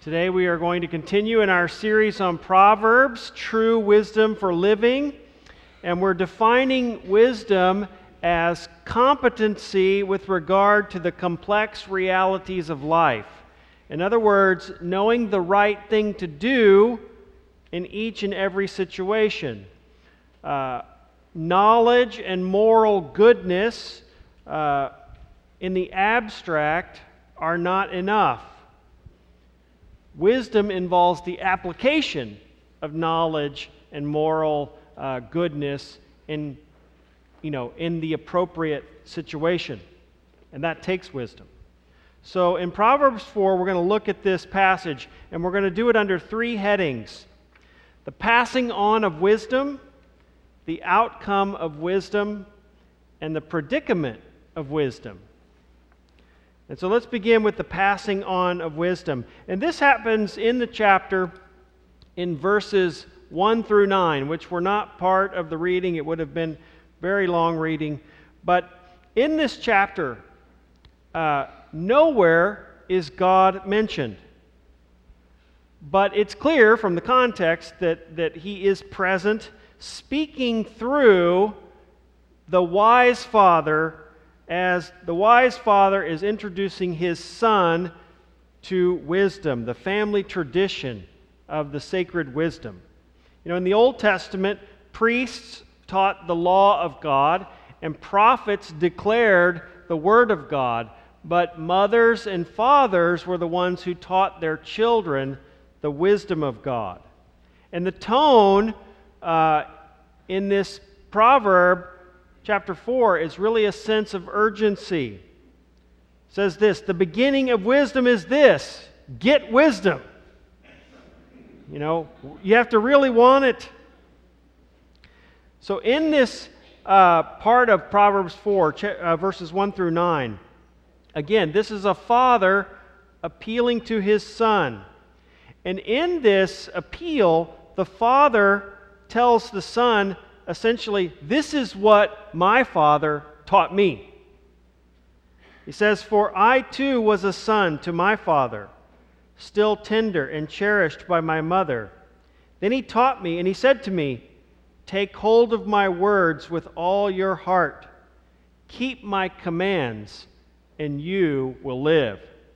Today we are going to continue in our series on Proverbs, True Wisdom for Living, and we're defining wisdom as competency with regard to the complex realities of life. In other words, knowing the right thing to do in each and every situation. Knowledge and moral goodness in the abstract are not enough. Wisdom involves the application of knowledge and moral goodness in the appropriate situation. And that takes wisdom. So in Proverbs 4, we're going to look at this passage, and we're going to do it under three headings: the passing on of wisdom, the outcome of wisdom, and the predicament of wisdom. And so let's begin with the passing on of wisdom. And this happens in the chapter in verses 1 through 9, which were not part of the reading. It would have been very long reading. But in this chapter, nowhere is God mentioned. But it's clear from the context that He is present, speaking through the wise father, as the wise father is introducing his son to wisdom, the family tradition of the sacred wisdom. In the Old Testament, priests taught the law of God, and prophets declared the word of God, but mothers and fathers were the ones who taught their children the wisdom of God. And the tone in this proverb, Chapter 4, is really a sense of urgency. It says this: the beginning of wisdom is this: get wisdom. You have to really want it. So in this part of Proverbs 4, verses 1 through 9, again, this is a father appealing to his son. And in this appeal, the father tells the son, essentially, this is what my father taught me. He says, "For I too was a son to my father, still tender and cherished by my mother. Then he taught me, and he said to me, take hold of my words with all your heart. Keep my commands, and you will live."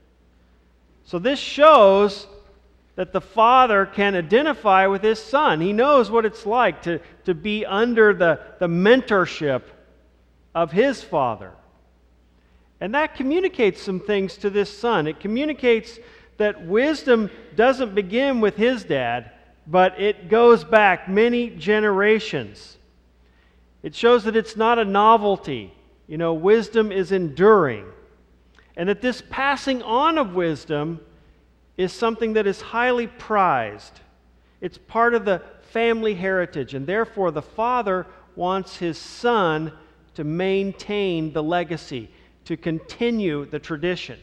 So this shows that the father can identify with his son. He knows what it's like to be under the mentorship of his father. And that communicates some things to this son. It communicates that wisdom doesn't begin with his dad, but it goes back many generations. It shows that it's not a novelty. Wisdom is enduring. And that this passing on of wisdom is something that is highly prized. It's part of the family heritage, and therefore the father wants his son to maintain the legacy, to continue the tradition.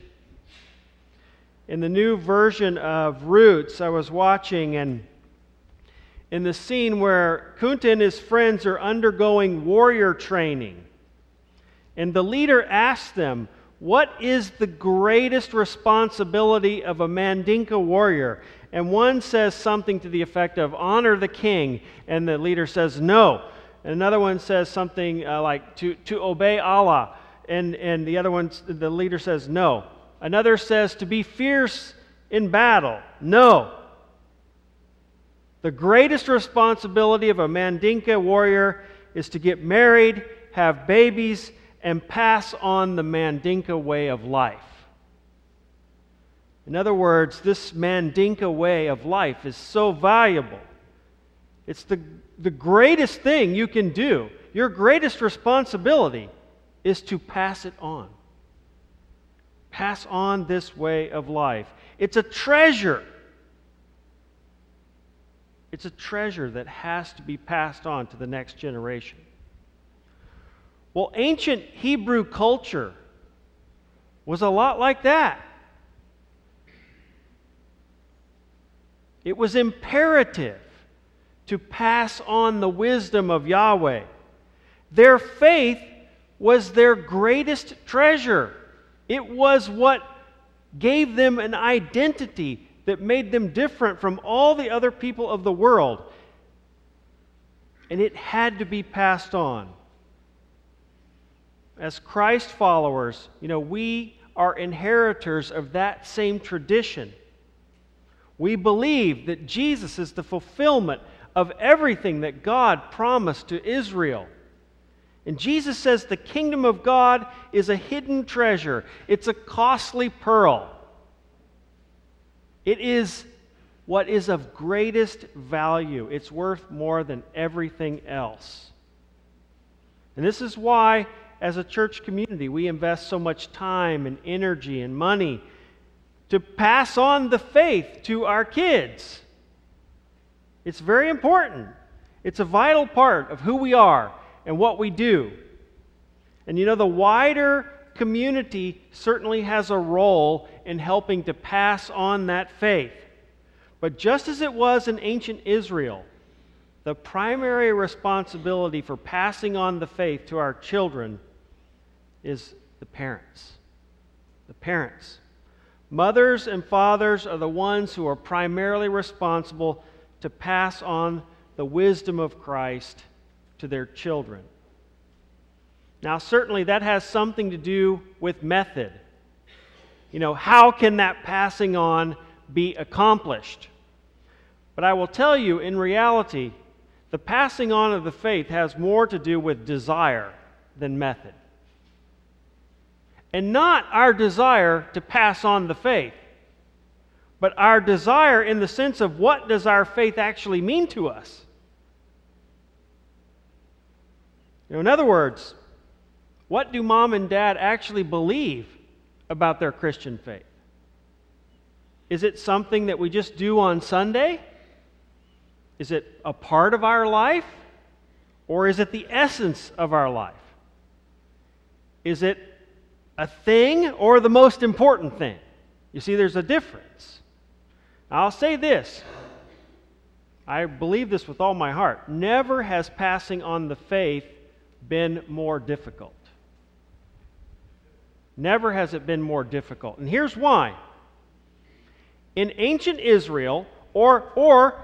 In the new version of Roots, I was watching, and in the scene where Kunta and his friends are undergoing warrior training, and the leader asks them, what is the greatest responsibility of a Mandinka warrior? And one says something to the effect of, honor the king. And the leader says, no. And another one says something like, to obey Allah. And the leader says, no. Another says, to be fierce in battle. No. The greatest responsibility of a Mandinka warrior is to get married, have babies, and pass on the Mandinka way of life. In other words, this Mandinka way of life is so valuable. It's the greatest thing you can do. Your greatest responsibility is to pass it on. Pass on this way of life. It's a treasure. It's a treasure that has to be passed on to the next generation. Well, ancient Hebrew culture was a lot like that. It was imperative to pass on the wisdom of Yahweh. Their faith was their greatest treasure. It was what gave them an identity, that made them different from all the other people of the world. And it had to be passed on. As Christ followers, we are inheritors of that same tradition. We believe that Jesus is the fulfillment of everything that God promised to Israel. And Jesus says the kingdom of God is a hidden treasure. It's a costly pearl. It is what is of greatest value. It's worth more than everything else. And this is why, as a church community, we invest so much time and energy and money to pass on the faith to our kids. It's very important. It's a vital part of who we are and what we do. And the wider community certainly has a role in helping to pass on that faith. But just as it was in ancient Israel, the primary responsibility for passing on the faith to our children is the parents. The parents. Mothers and fathers are the ones who are primarily responsible to pass on the wisdom of Christ to their children. Now, certainly that has something to do with method. How can that passing on be accomplished? But I will tell you, in reality, the passing on of the faith has more to do with desire than method. And not our desire to pass on the faith, but our desire in the sense of what does our faith actually mean to us? In other words, what do mom and dad actually believe about their Christian faith? Is it something that we just do on Sunday? Is it a part of our life? Or is it the essence of our life? Is it a thing or the most important thing? You see, there's a difference. I'll say this. I believe this with all my heart. Never has passing on the faith been more difficult. Never has it been more difficult. And here's why. In ancient Israel, or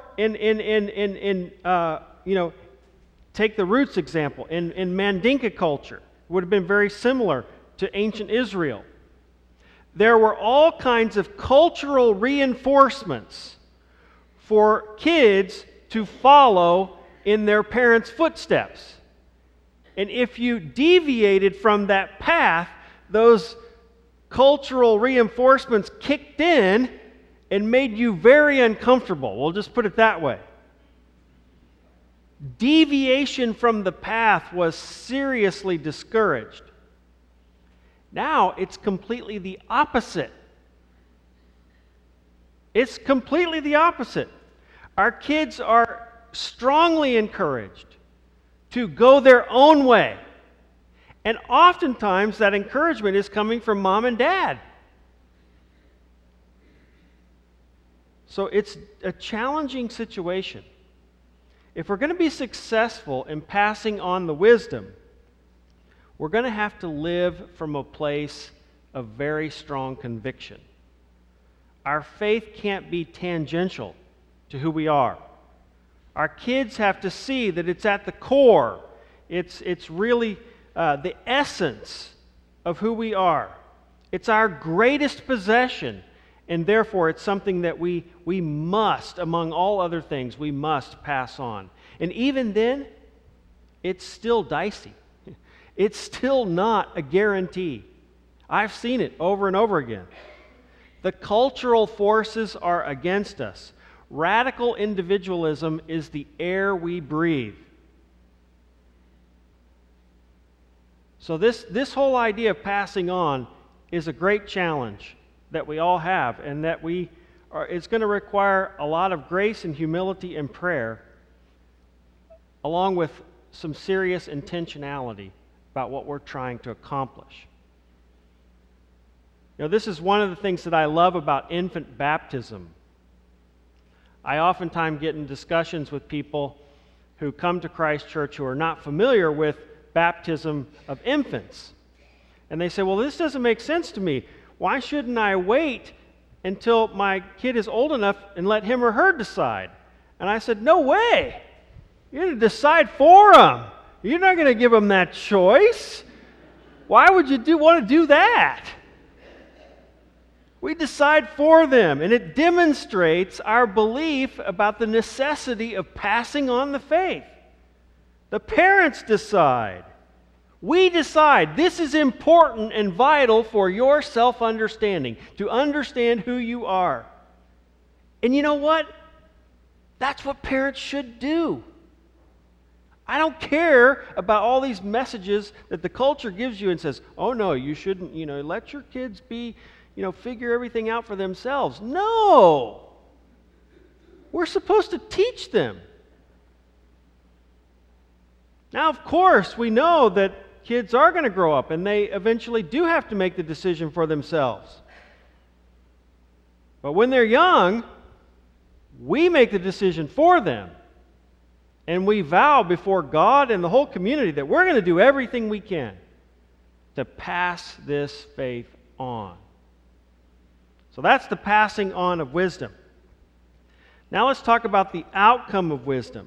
take the roots example, in Mandinka culture, it would have been very similar to ancient Israel. There were all kinds of cultural reinforcements for kids to follow in their parents' footsteps. And if you deviated from that path, those cultural reinforcements kicked in and made you very uncomfortable. We'll just put it that way. Deviation from the path was seriously discouraged. Now it's completely the opposite. It's completely the opposite. Our kids are strongly encouraged to go their own way. And oftentimes that encouragement is coming from mom and dad. So it's a challenging situation. If we're going to be successful in passing on the wisdom, we're going to have to live from a place of very strong conviction. Our faith can't be tangential to who we are. Our kids have to see that it's at the core. It's really the essence of who we are. It's our greatest possession, and therefore it's something that we must, among all other things, we must pass on. And even then, it's still dicey. It's still not a guarantee. I've seen it over and over again. The cultural forces are against us. Radical individualism is the air we breathe. So this whole idea of passing on is a great challenge that we all have, and that it's going to require a lot of grace and humility and prayer, along with some serious intentionality about what we're trying to accomplish. This is one of the things that I love about infant baptism. I oftentimes get in discussions with people who come to Christ Church who are not familiar with baptism of infants. And they say, well, this doesn't make sense to me. Why shouldn't I wait until my kid is old enough and let him or her decide. And I said, no way. You're going to decide for them. You're not going to give them that choice. Why would you want to do that? We decide for them, and it demonstrates our belief about the necessity of passing on the faith. The parents decide. We decide this is important and vital for your self-understanding, to understand who you are. And you know what? That's what parents should do. I don't care about all these messages that the culture gives you and says, oh no, you shouldn't, let your kids be, figure everything out for themselves. No! We're supposed to teach them. Now, of course, we know that kids are going to grow up and they eventually do have to make the decision for themselves. But when they're young, we make the decision for them. And we vow before God and the whole community that we're going to do everything we can to pass this faith on. So that's the passing on of wisdom. Now let's talk about the outcome of wisdom.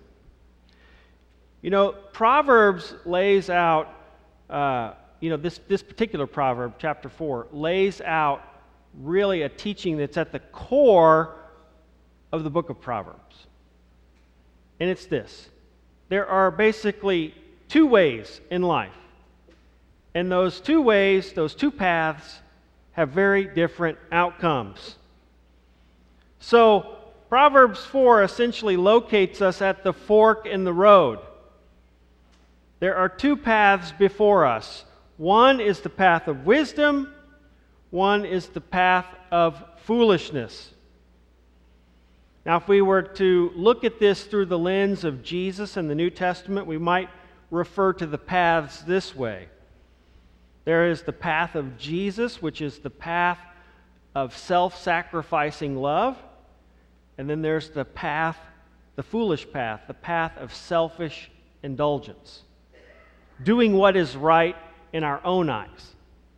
Proverbs lays out, this particular proverb, chapter 4, lays out really a teaching that's at the core of the book of Proverbs. And it's this. There are basically two ways in life. And those two ways, those two paths, have very different outcomes. So, Proverbs 4 essentially locates us at the fork in the road. There are two paths before us. One is the path of wisdom. One is the path of foolishness. Now, if we were to look at this through the lens of Jesus and the New Testament, we might refer to the paths this way. There is the path of Jesus, which is the path of self-sacrificing love. And then there's the path, the foolish path, the path of selfish indulgence. Doing what is right in our own eyes.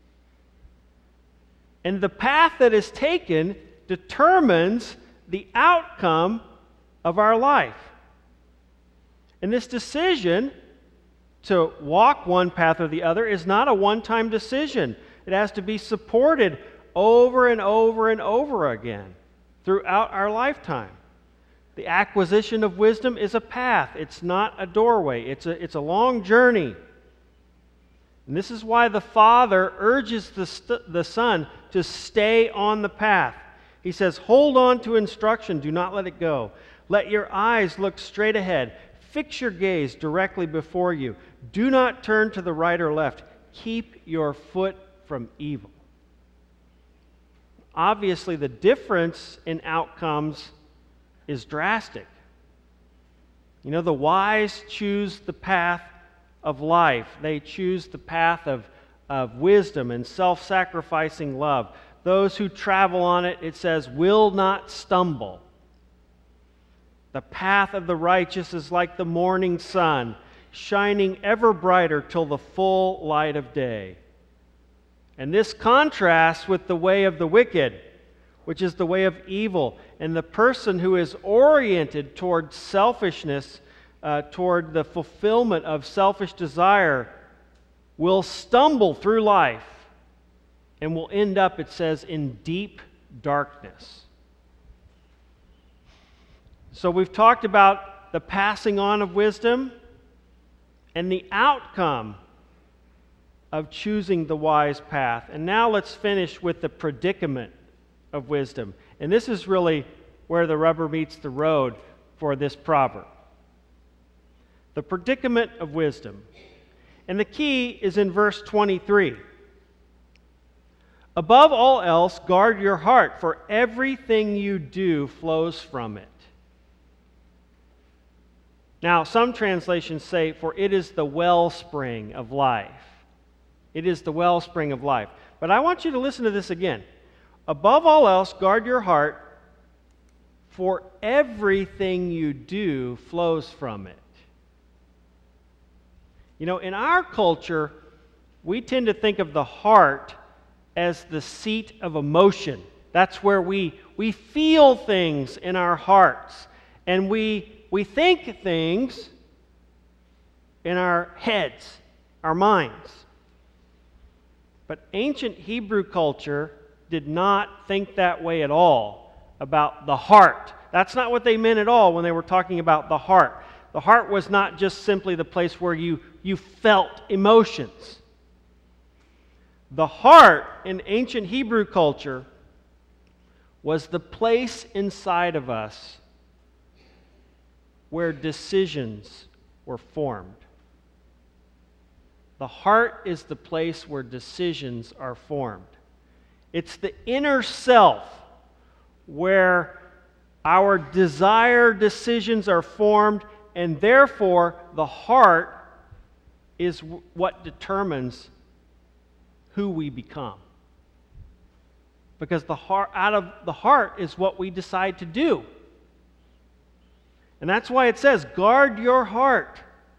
And the path that is taken determines the outcome of our life. And this decision to walk one path or the other is not a one-time decision. It has to be supported over and over and over again throughout our lifetime. The acquisition of wisdom is a path. It's not a doorway. It's a long journey. And this is why the Father urges the Son to stay on the path. He says, hold on to instruction. Do not let it go. Let your eyes look straight ahead. Fix your gaze directly before you. Do not turn to the right or left. Keep your foot from evil. Obviously, the difference in outcomes is drastic. The wise choose the path of life. They choose the path of wisdom and self-sacrificing love. Those who travel on it, it says, will not stumble. The path of the righteous is like the morning sun, shining ever brighter till the full light of day. And this contrasts with the way of the wicked, which is the way of evil. And the person who is oriented toward selfishness, toward the fulfillment of selfish desire, will stumble through life and will end up, it says, in deep darkness. So we've talked about the passing on of wisdom and the outcome of choosing the wise path. And now let's finish with the predicament of wisdom. And this is really where the rubber meets the road for this proverb. The predicament of wisdom. And the key is in verse 23. Above all else, guard your heart, for everything you do flows from it. Now, some translations say, for it is the wellspring of life. It is the wellspring of life. But I want you to listen to this again. Above all else, guard your heart, for everything you do flows from it. In our culture, we tend to think of the heart as the seat of emotion. That's where we feel things in our hearts, and we think things in our heads, our minds. But ancient Hebrew culture did not think that way at all about the heart. That's not what they meant at all when they were talking about the heart. The heart was not just simply the place where you felt emotions. The heart in ancient Hebrew culture was the place inside of us where decisions were formed. The heart is the place where decisions are formed. It's the inner self where our desired decisions are formed, and therefore the heart is what determines who we become. Because out of the heart is what we decide to do. And that's why it says, guard your heart,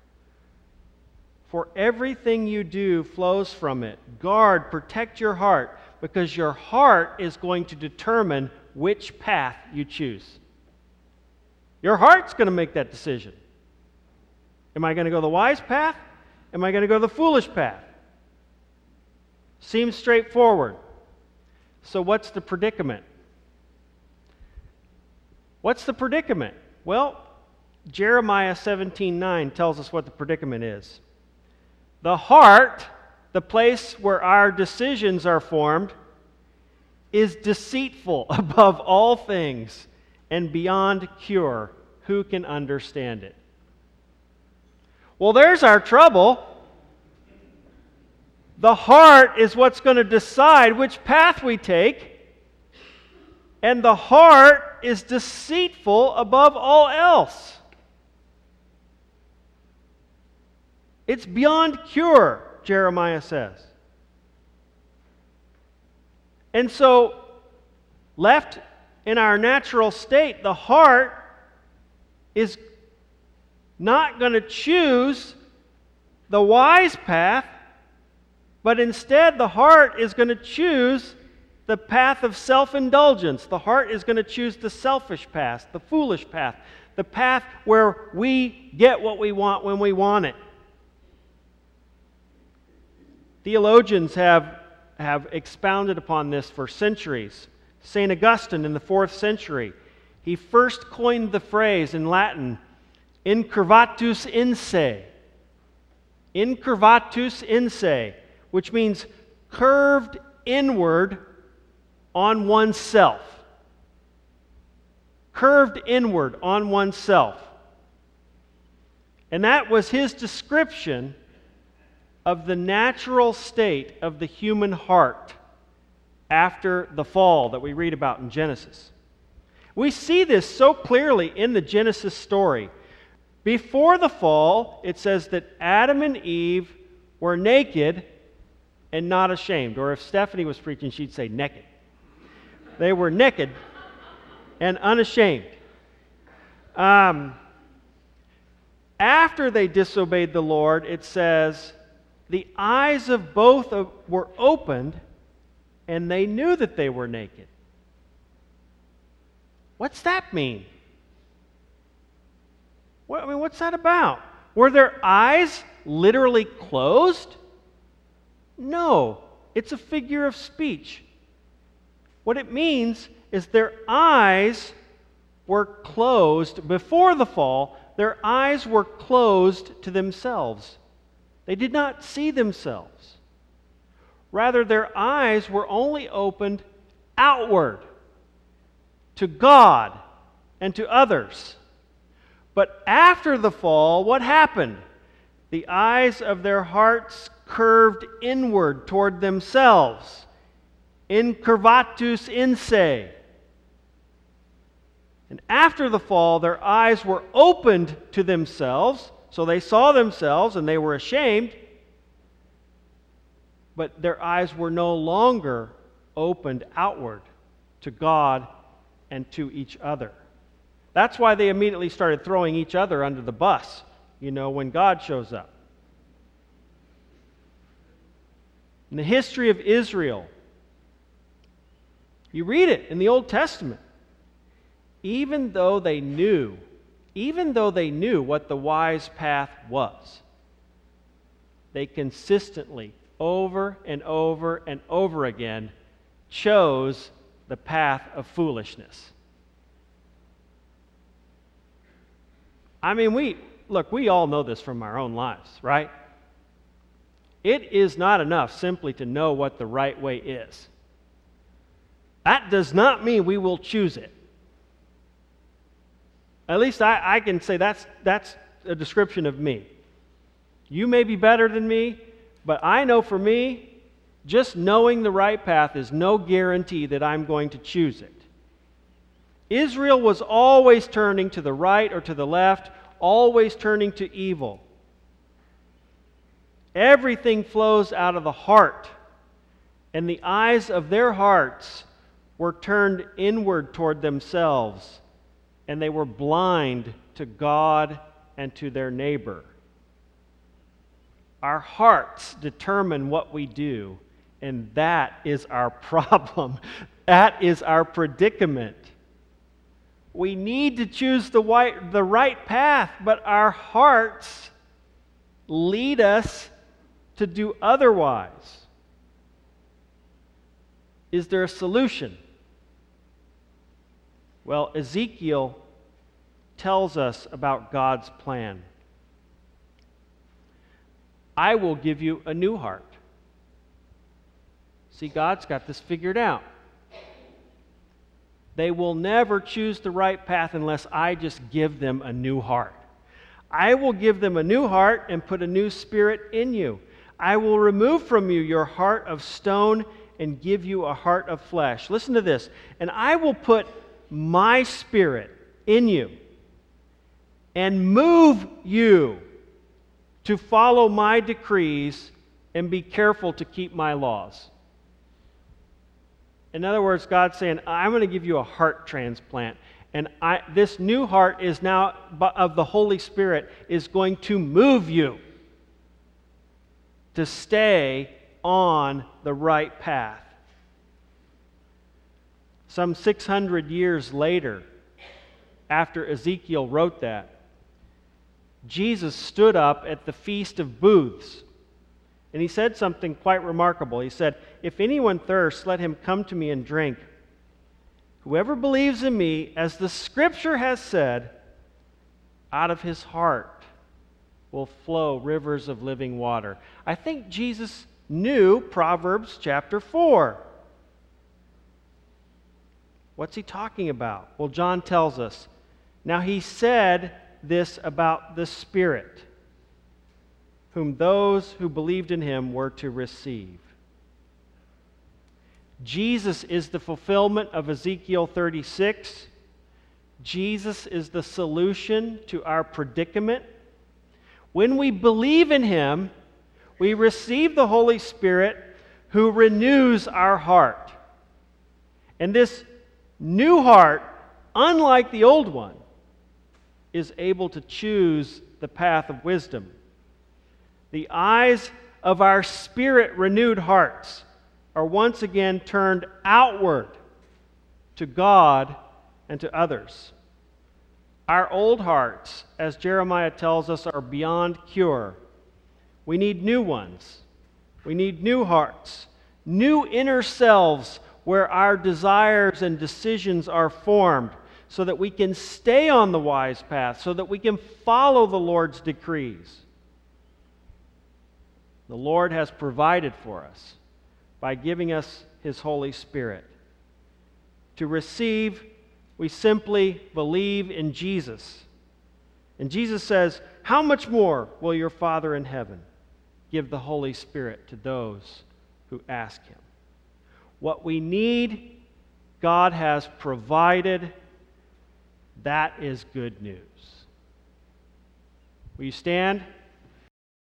for everything you do flows from it. Guard, protect your heart, because your heart is going to determine which path you choose. Your heart's going to make that decision. Am I going to go the wise path? Am I going to go the foolish path? Seems straightforward. So what's the predicament? What's the predicament? Well, Jeremiah 17:9 tells us what the predicament is. The heart, the place where our decisions are formed, is deceitful above all things and beyond cure. Who can understand it? Well, there's our trouble. The heart is what's going to decide which path we take, and the heart is deceitful above all else. It's beyond cure, Jeremiah says. And so, left in our natural state, the heart is not going to choose the wise path, but instead the heart is going to choose the path of self-indulgence. The heart is going to choose the selfish path, the foolish path, the path where we get what we want when we want it. Theologians have expounded upon this for centuries. St. Augustine in the 4th century, he first coined the phrase in Latin, incurvatus in se. Incurvatus in se, which means curved inward on oneself. Curved inward on oneself. And that was his description of the natural state of the human heart after the fall that we read about in Genesis. We see this so clearly in the Genesis story. Before the fall, it says that Adam and Eve were naked and not ashamed. Or if Stephanie was preaching, she'd say naked. They were naked and unashamed. After they disobeyed the Lord, it says, the eyes of both were opened, and they knew that they were naked. What's that mean? What's that about? Were their eyes literally closed? No, it's a figure of speech. What it means is their eyes were closed before the fall. Their eyes were closed to themselves. They did not see themselves. Rather, their eyes were only opened outward to God and to others. But after the fall, what happened? The eyes of their hearts curved inward toward themselves. Incurvatus in se. And after the fall, their eyes were opened to themselves, so they saw themselves and they were ashamed, but their eyes were no longer opened outward to God and to each other. That's why they immediately started throwing each other under the bus, when God shows up. In the history of Israel, You read it in the Old Testament. Even though they knew what the wise path was, they consistently, over and over and over again, chose the path of foolishness. I mean, we all know this from our own lives, right? It is not enough simply to know what the right way is. That does not mean we will choose it. At least I can say that's a description of me. You may be better than me, but I know for me, just knowing the right path is no guarantee that I'm going to choose it. Israel was always turning to the right or to the left, always turning to evil. Everything flows out of the heart, and the eyes of their hearts were turned inward toward themselves, and they were blind to God and to their neighbor. Our hearts determine what we do, and that is our problem. That is our predicament. We need to choose the right path, but our hearts lead us to do otherwise. Is there a solution? Well, Ezekiel tells us about God's plan. I will give you a new heart. See, God's got this figured out. They will never choose the right path unless I just give them a new heart. I will give them a new heart and put a new spirit in you. I will remove from you your heart of stone and give you a heart of flesh. Listen to this. And I will put my spirit in you and move you to follow my decrees and be careful to keep my laws. In other words, God's saying, I'm going to give you a heart transplant. And this new heart is now, of the Holy Spirit, is going to move you to stay on the right path. Some 600 years later, after Ezekiel wrote that, Jesus stood up at the Feast of Booths, and he said something quite remarkable. He said, "If anyone thirsts, let him come to me and drink. Whoever believes in me, as the Scripture has said, out of his heart will flow rivers of living water." I think Jesus knew Proverbs chapter 4. What's he talking about? Well, John tells us. Now he said this about the Spirit, whom those who believed in him were to receive. Jesus is the fulfillment of Ezekiel 36. Jesus is the solution to our predicament. When we believe in him, we receive the Holy Spirit who renews our heart. And this new heart, unlike the old one, is able to choose the path of wisdom. The eyes of our Spirit-renewed hearts are once again turned outward to God and to others. Our old hearts, as Jeremiah tells us, are beyond cure. We need new ones. We need new hearts, new inner selves where our desires and decisions are formed so that we can stay on the wise path, so that we can follow the Lord's decrees. The Lord has provided for us by giving us his Holy Spirit. To receive, we simply believe in Jesus. And Jesus says, "How much more will your Father in heaven give the Holy Spirit to those who ask him?" What we need, God has provided. That is good news. Will you stand?